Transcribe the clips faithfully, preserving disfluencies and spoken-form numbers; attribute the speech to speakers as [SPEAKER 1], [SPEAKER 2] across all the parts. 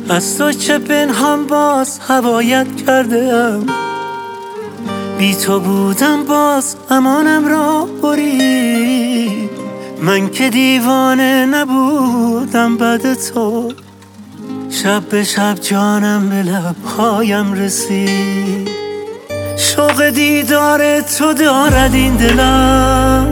[SPEAKER 1] از تو چه پنهان باز هوایت کردم، بی تو بودم باز امانم را برید. من که دیوانه نبودم بعد تو، شب به شب جانم به لبهایم رسید. شوق دیدار تو دارد این دلم،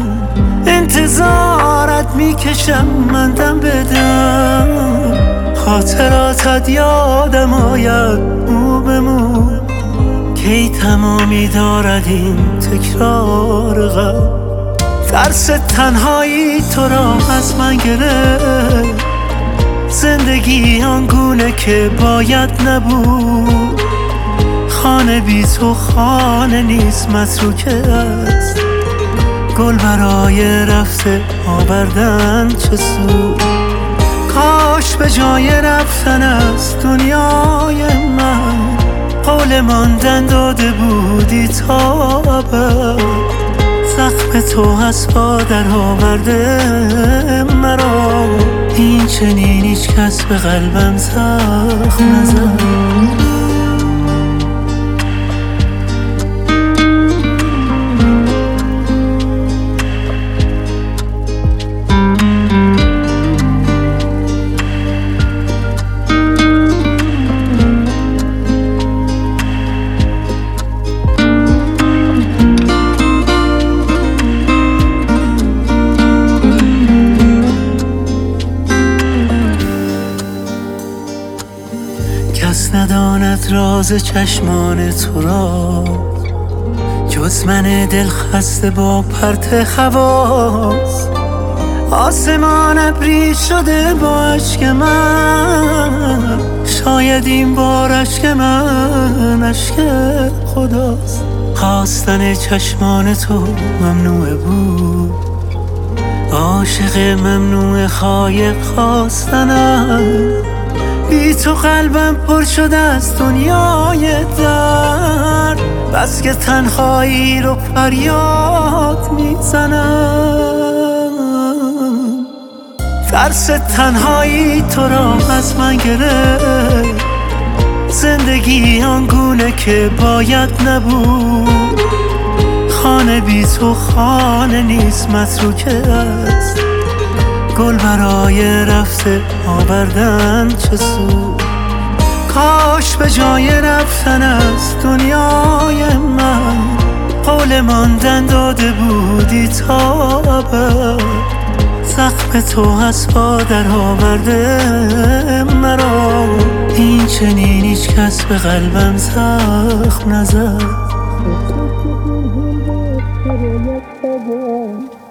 [SPEAKER 1] انتظارت میکشم من دم بدم. خاطراتت یادم آید مو به مو، کی تمامی دارد این تکرار غم. ترس تنهایی تو را از من گرفت، زندگی آنگونه که باید نبود. خانه بی تو خانه نیست، متروکه است. گل برای رفته آوردن چه سود. کاش به جای رفتن از دنیای من، قول ماندن داده بودی تا ابد. زخم تو هست با در آورده مرا، این چنین هیچ کس به قلبم زخم نزد. کس نداند راز چشمان تو را، جز من دل خسته با پرت خواص. آسمان ابری شده با اشک من، شاید این بار اشک من اشک خداست. خواستن چشمان تو ممنوع بود، عاشق ممنوع خایق خواستنم. بی تو قلبم پر شده از دنیای درد، بس که تنهایی رو فریاد میزنم. ترس تنهایی تو را از من گرفت، زندگی آنگونه که باید نبود. خانه بی تو خانه نیست، متروکه است. گل برای رفته آوردن چه سود. کاش به جای رفتن از دنیای من، قول ماندن داده بودی تا ابد. زخم تو هست با در آورده مرا، این چنین هیچ کس به قلبم زخم نزد.